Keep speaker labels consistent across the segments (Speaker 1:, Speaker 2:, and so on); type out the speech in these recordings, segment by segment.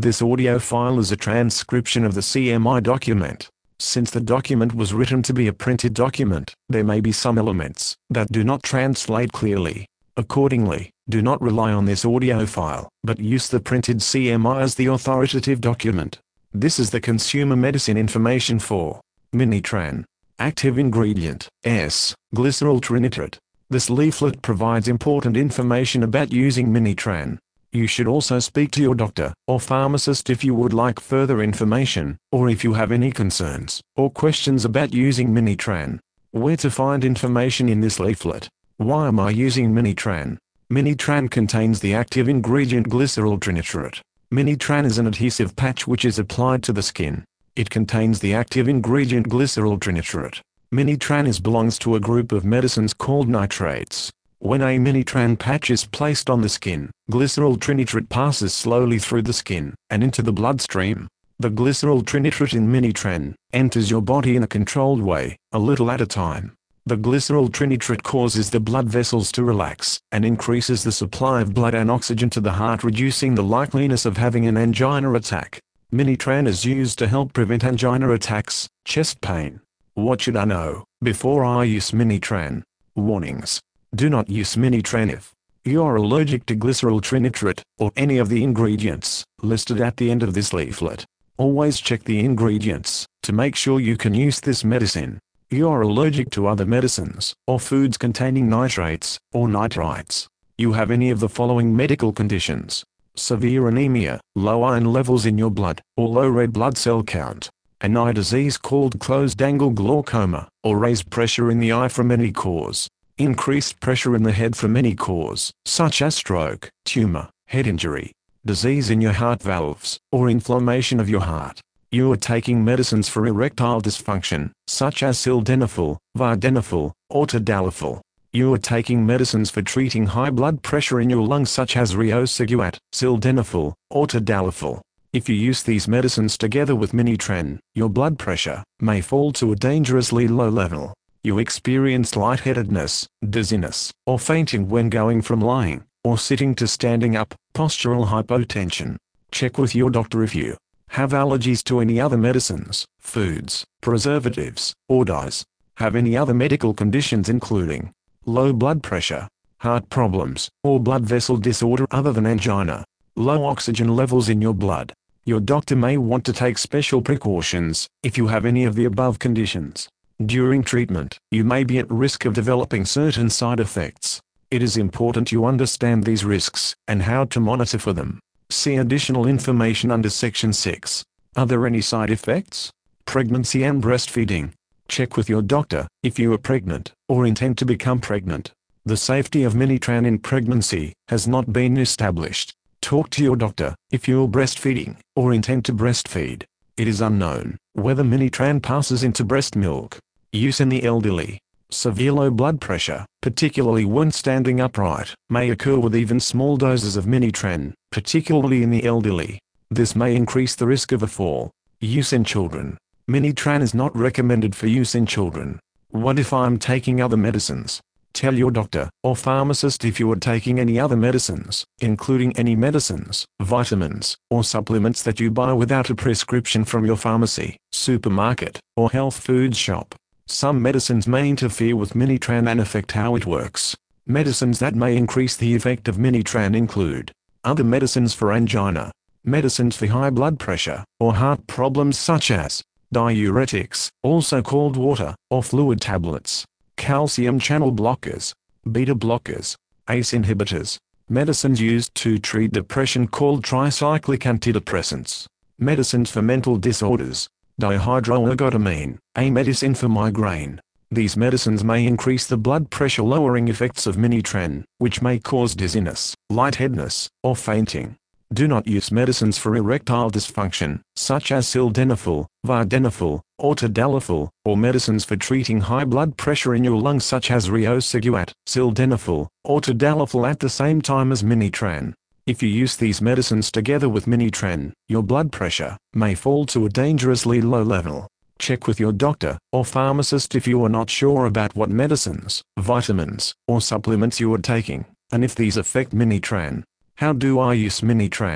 Speaker 1: This audio file is a transcription of the CMI document. Since the document was written to be a printed document, there may be some elements that do not translate clearly. Accordingly, do not rely on this audio file, but use the printed CMI as the authoritative document. This is the consumer medicine information for Minitran. Active ingredient, S, glyceryl trinitrate. This leaflet provides important information about using Minitran. You should also speak to your doctor or pharmacist if you would like further information, or if you have any concerns or questions about using Minitran. Where to find information in this leaflet? Why am I using Minitran? Minitran contains the active ingredient glyceryl trinitrate. Minitran is an adhesive patch which is applied to the skin. It contains the active ingredient glyceryl trinitrate. Minitran belongs to a group of medicines called nitrates. When a Minitran patch is placed on the skin, glyceryl trinitrate passes slowly through the skin and into the bloodstream. The glyceryl trinitrate in Minitran enters your body in a controlled way, a little at a time. The glyceryl trinitrate causes the blood vessels to relax and increases the supply of blood and oxygen to the heart, reducing the likeliness of having an angina attack. Minitran is used to help prevent angina attacks, chest pain. What should I know before I use Minitran? Warnings. Do not use Minitran if you are allergic to glyceryl trinitrate or any of the ingredients listed at the end of this leaflet. Always check the ingredients to make sure you can use this medicine. You are allergic to other medicines or foods containing nitrates or nitrites. You have any of the following medical conditions: severe anemia, low iron levels in your blood, or low red blood cell count. An eye disease called closed-angle glaucoma, or raised pressure in the eye from any cause. Increased pressure in the head from any cause, such as stroke, tumor, head injury. Disease in your heart valves, or inflammation of your heart. You are taking medicines for erectile dysfunction, such as sildenafil, vardenafil, or tadalafil. You are taking medicines for treating high blood pressure in your lungs, such as riociguat, sildenafil, or tadalafil. If you use these medicines together with Minitran, your blood pressure may fall to a dangerously low level. You experience lightheadedness, dizziness, or fainting when going from lying or sitting to standing up, postural hypotension. Check with your doctor if you have allergies to any other medicines, foods, preservatives, or dyes. Have any other medical conditions including low blood pressure, heart problems, or blood vessel disorder other than angina. Low oxygen levels in your blood. Your doctor may want to take special precautions if you have any of the above conditions. During treatment, you may be at risk of developing certain side effects. It is important you understand these risks and how to monitor for them. See additional information under Section 6. Are there any side effects? Pregnancy and breastfeeding. Check with your doctor if you are pregnant or intend to become pregnant. The safety of Minitran in pregnancy has not been established. Talk to your doctor if you are breastfeeding or intend to breastfeed. It is unknown whether Minitran passes into breast milk. Use in the elderly. Severe low blood pressure, particularly when standing upright, may occur with even small doses of Minitran, particularly in the elderly. This may increase the risk of a fall. Use in children. Minitran is not recommended for use in children. What if I'm taking other medicines? Tell your doctor or pharmacist if you are taking any other medicines, including any medicines, vitamins, or supplements that you buy without a prescription from your pharmacy, supermarket, or health food shop. Some medicines may interfere with Minitran and affect how it works. Medicines that may increase the effect of Minitran include other medicines for angina, medicines for high blood pressure, or heart problems such as diuretics, also called water or fluid tablets, calcium channel blockers, beta blockers, ACE inhibitors, medicines used to treat depression called tricyclic antidepressants, medicines for mental disorders, dihydroergotamine, a medicine for migraine. These medicines may increase the blood pressure lowering effects of Minitran, which may cause dizziness, lightheadedness, or fainting. Do not use medicines for erectile dysfunction, such as sildenafil, vardenafil, or tadalafil, or medicines for treating high blood pressure in your lungs such as riociguat, sildenafil, or tadalafil at the same time as Minitran. If you use these medicines together with Minitran, your blood pressure may fall to a dangerously low level. Check with your doctor or pharmacist if you are not sure about what medicines, vitamins, or supplements you are taking, and if these affect Minitran. How do I use Minitran?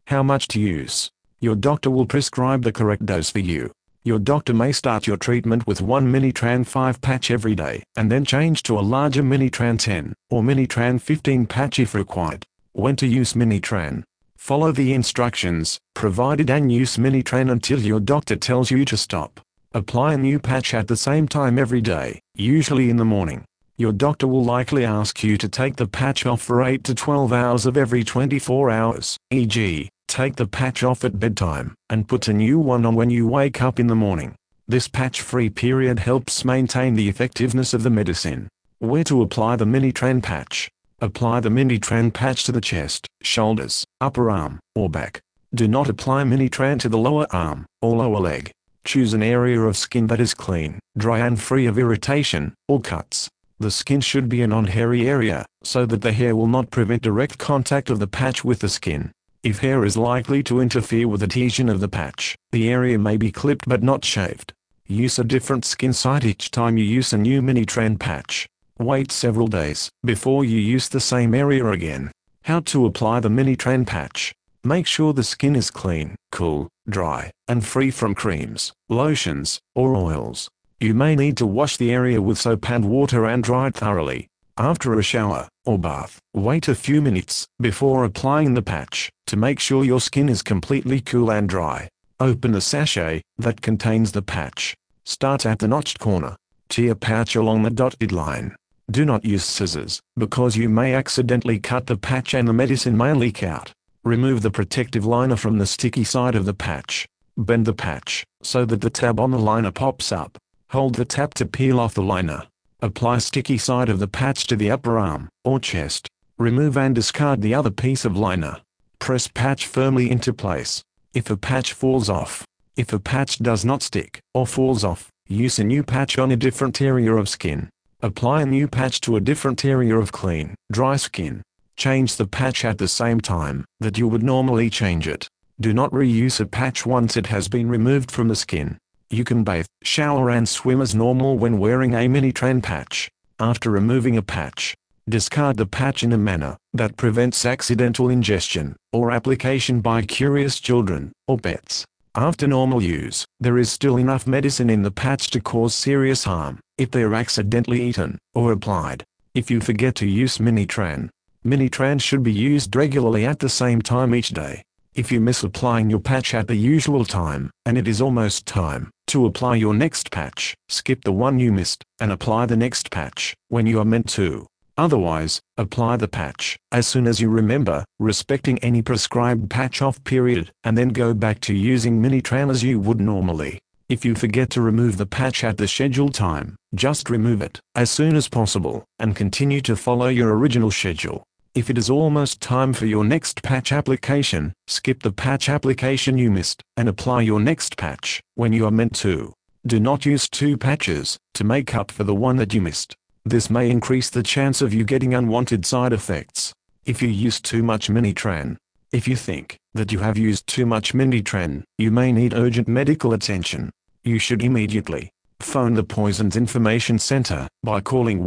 Speaker 1: How much to use? Your doctor will prescribe the correct dose for you. Your doctor may start your treatment with one Minitran 5 patch every day, and then change to a larger Minitran 10, or Minitran 15 patch if required. When to use Minitran? Follow the instructions provided and use Minitran until your doctor tells you to stop. Apply a new patch at the same time every day, usually in the morning. Your doctor will likely ask you to take the patch off for 8 to 12 hours of every 24 hours, e.g., take the patch off at bedtime, and put a new one on when you wake up in the morning. This patch-free period helps maintain the effectiveness of the medicine. Where to apply the Minitran patch? Apply the Minitran patch to the chest, shoulders, upper arm, or back. Do not apply Minitran to the lower arm, or lower leg. Choose an area of skin that is clean, dry and free of irritation, or cuts. The skin should be a non-hairy area, so that the hair will not prevent direct contact of the patch with the skin. If hair is likely to interfere with adhesion of the patch, the area may be clipped but not shaved. Use a different skin site each time you use a new Minitran patch. Wait several days before you use the same area again. How to apply the Minitran patch? Make sure the skin is clean, cool, dry, and free from creams, lotions, or oils. You may need to wash the area with soap and water and dry it thoroughly. After a shower or bath, wait a few minutes before applying the patch to make sure your skin is completely cool and dry. Open the sachet that contains the patch. Start at the notched corner. Tear patch along the dotted line. Do not use scissors, because you may accidentally cut the patch and the medicine may leak out. Remove the protective liner from the sticky side of the patch. Bend the patch so that the tab on the liner pops up. Hold the tab to peel off the liner. Apply sticky side of the patch to the upper arm, or chest. Remove and discard the other piece of liner. Press patch firmly into place. If a patch falls off. If a patch does not stick, or falls off, use a new patch on a different area of skin. Apply a new patch to a different area of clean, dry skin. Change the patch at the same time that you would normally change it. Do not reuse a patch once it has been removed from the skin. You can bathe, shower and swim as normal when wearing a Minitran patch. After removing a patch, discard the patch in a manner that prevents accidental ingestion or application by curious children or pets. After normal use, there is still enough medicine in the patch to cause serious harm if they are accidentally eaten or applied. If you forget to use Minitran, Minitran should be used regularly at the same time each day. If you miss applying your patch at the usual time, and it is almost time to apply your next patch, skip the one you missed, and apply the next patch when you are meant to. Otherwise, apply the patch as soon as you remember, respecting any prescribed patch off period, and then go back to using Minitran as you would normally. If you forget to remove the patch at the scheduled time, just remove it as soon as possible, and continue to follow your original schedule. If it is almost time for your next patch application, skip the patch application you missed, and apply your next patch when you are meant to. Do not use two patches to make up for the one that you missed. This may increase the chance of you getting unwanted side effects. If you use too much Minitran. If you think that you have used too much Minitran, you may need urgent medical attention. You should immediately phone the Poisons Information Center by calling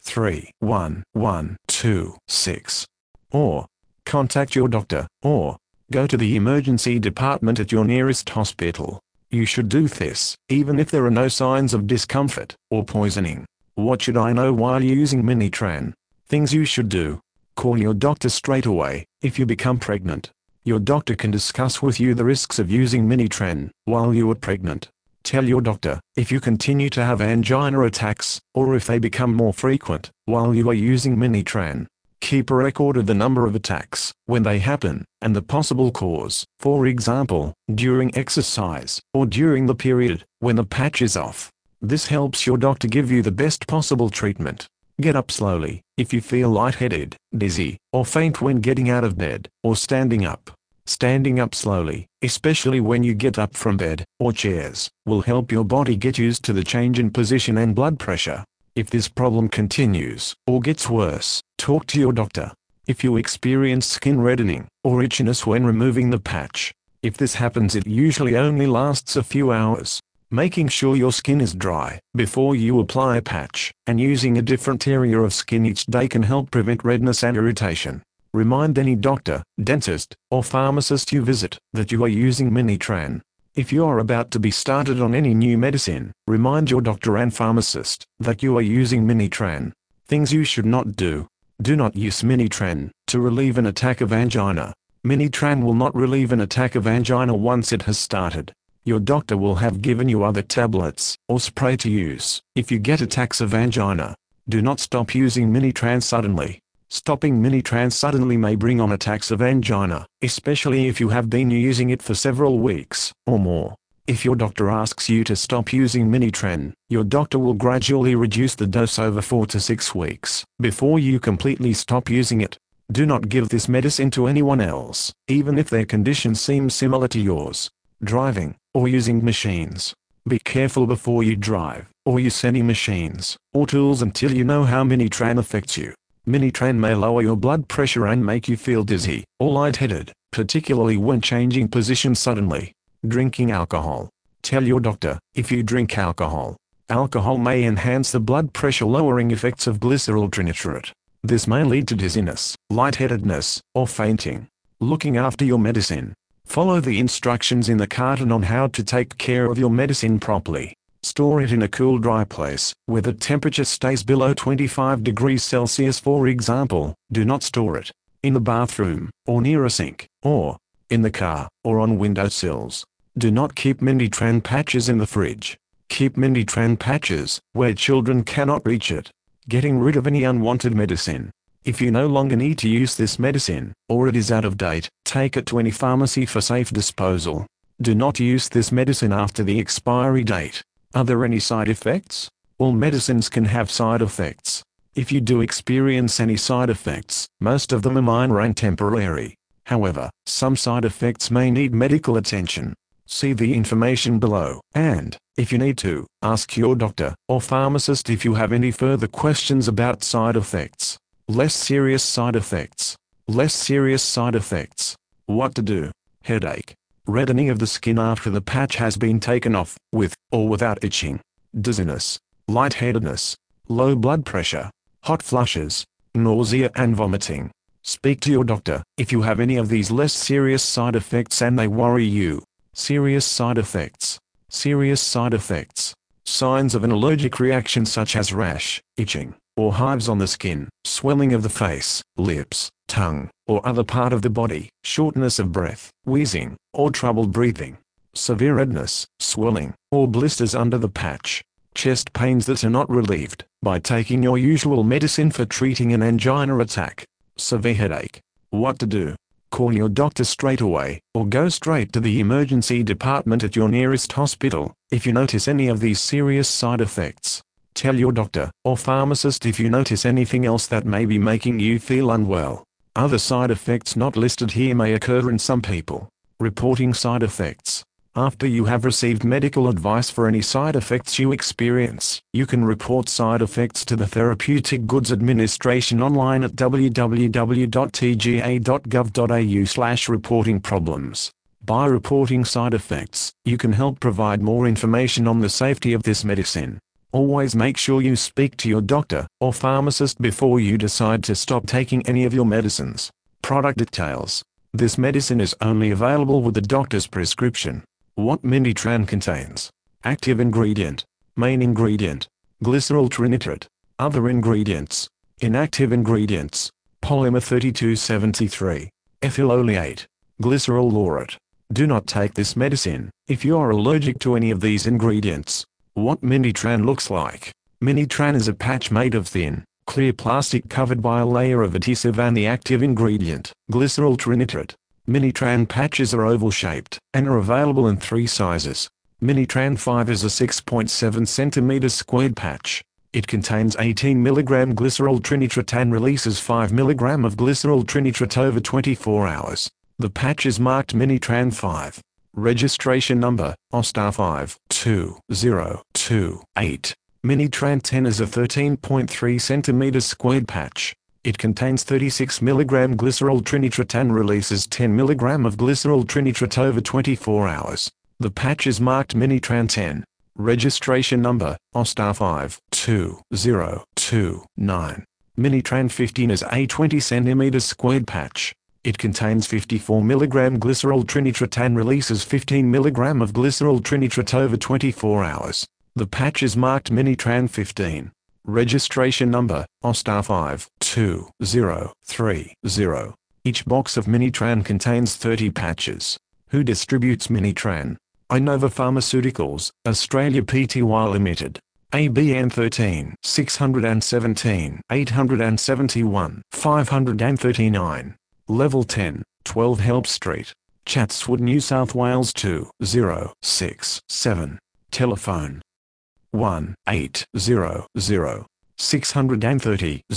Speaker 1: 1-311-26, or contact your doctor, or go to the emergency department at your nearest hospital. You should do this even if there are no signs of discomfort or poisoning. What should I know while using Minitran? Things you should do. Call your doctor straight away if you become pregnant. Your doctor can discuss with you the risks of using Minitran while you are pregnant. Tell your doctor if you continue to have angina attacks, or if they become more frequent while you are using Minitran. Keep a record of the number of attacks when they happen, and the possible cause, for example, during exercise, or during the period when the patch is off. This helps your doctor give you the best possible treatment. Get up slowly if you feel lightheaded, dizzy, or faint when getting out of bed, or standing up. Standing up slowly, especially when you get up from bed or chairs, will help your body get used to the change in position and blood pressure. If this problem continues or gets worse, talk to your doctor. If you experience skin reddening or itchiness when removing the patch, if this happens, it usually only lasts a few hours. Making sure your skin is dry before you apply a patch, and using a different area of skin each day can help prevent redness and irritation. Remind any doctor, dentist, or pharmacist you visit that you are using Minitran. If you are about to be started on any new medicine, remind your doctor and pharmacist that you are using Minitran. Things you should not do. Do not use Minitran to relieve an attack of angina. Minitran will not relieve an attack of angina once it has started. Your doctor will have given you other tablets or spray to use if you get attacks of angina. Do not stop using Minitran suddenly. Stopping Minitran suddenly may bring on attacks of angina, especially if you have been using it for several weeks or more. If your doctor asks you to stop using Minitran, your doctor will gradually reduce the dose over 4 to 6 weeks before you completely stop using it. Do not give this medicine to anyone else, even if their condition seems similar to yours. Driving, or using machines. Be careful before you drive, or use any machines, or tools until you know how Minitran affects you. Minitran may lower your blood pressure and make you feel dizzy, or lightheaded, particularly when changing positions suddenly. Drinking alcohol. Tell your doctor, if you drink alcohol. Alcohol may enhance the blood pressure lowering effects of glycerol trinitrate. This may lead to dizziness, lightheadedness, or fainting. Looking after your medicine. Follow the instructions in the carton on how to take care of your medicine properly. Store it in a cool, dry place, where the temperature stays below 25 degrees Celsius. For example, do not store it in the bathroom, or near a sink, or in the car, or on windowsills. Do not keep Minitran patches in the fridge. Keep Minitran patches where children cannot reach it. Getting rid of any unwanted medicine. If you no longer need to use this medicine, or it is out of date, take it to any pharmacy for safe disposal. Do not use this medicine after the expiry date. Are there any side effects? All medicines can have side effects. If you do experience any side effects, most of them are minor and temporary. However, some side effects may need medical attention. See the information below, and, if you need to, ask your doctor or pharmacist if you have any further questions about side effects. Less serious side effects. Less serious side effects. What to do? Headache. Reddening of the skin after the patch has been taken off, with or without itching. Dizziness. Lightheadedness. Low blood pressure. Hot flushes. Nausea and vomiting. Speak to your doctor if you have any of these less serious side effects and they worry you. Serious side effects. Serious side effects. Signs of an allergic reaction such as rash, itching, or hives on the skin, swelling of the face, lips, tongue, or other part of the body, shortness of breath, wheezing, or trouble breathing. Severe redness, swelling, or blisters under the patch. Chest pains that are not relieved by taking your usual medicine for treating an angina attack. Severe headache. What to do? Call your doctor straight away, or go straight to the emergency department at your nearest hospital, if you notice any of these serious side effects. Tell your doctor or pharmacist if you notice anything else that may be making you feel unwell. Other side effects not listed here may occur in some people. Reporting side effects. After you have received medical advice for any side effects you experience, you can report side effects to the Therapeutic Goods Administration online at www.tga.gov.au/reporting-problems. By reporting side effects, you can help provide more information on the safety of this medicine. Always make sure you speak to your doctor or pharmacist before you decide to stop taking any of your medicines. Product details. This medicine is only available with the doctor's prescription. What Minitran contains. Active ingredient. Main ingredient. Glycerol trinitrate. Other ingredients. Inactive ingredients. Polymer 3273. Ethyl oleate. Glycerol laurate. Do not take this medicine if you are allergic to any of these ingredients. What Minitran looks like. Minitran is a patch made of thin, clear plastic covered by a layer of adhesive and the active ingredient, glycerol trinitrate. Minitran patches are oval-shaped and are available in 3 sizes. Minitran 5 is a 6.7 cm squared patch. It contains 18 mg glycerol trinitrate and releases 5 mg of glycerol trinitrate over 24 hours. The patch is marked Minitran 5. Registration number, OSTAR 52028. Minitran 10 is a 13.3 cm squared patch. It contains 36 mg glycerol trinitrate and releases 10 mg of glycerol trinitrate over 24 hours. The patch is marked Minitran 10. Registration number, OSTAR 52029. Minitran 15 is a 20 cm squared patch. It contains 54 mg glycerol trinitrat and releases 15 mg of glycerol trinitrat over 24 hours. The patch is marked Minitran 15. Registration number, OSTAR 52030. Each box of Minitran contains 30 patches. Who distributes Minitran? Inova Pharmaceuticals, Australia Pty Limited. ABN 13 617 871 539. Level 10, 12 Help Street, Chatswood, New South Wales 2067. Telephone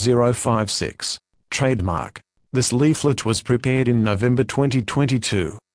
Speaker 1: 1-800-630-056. Trademark. This leaflet was prepared in November 2022.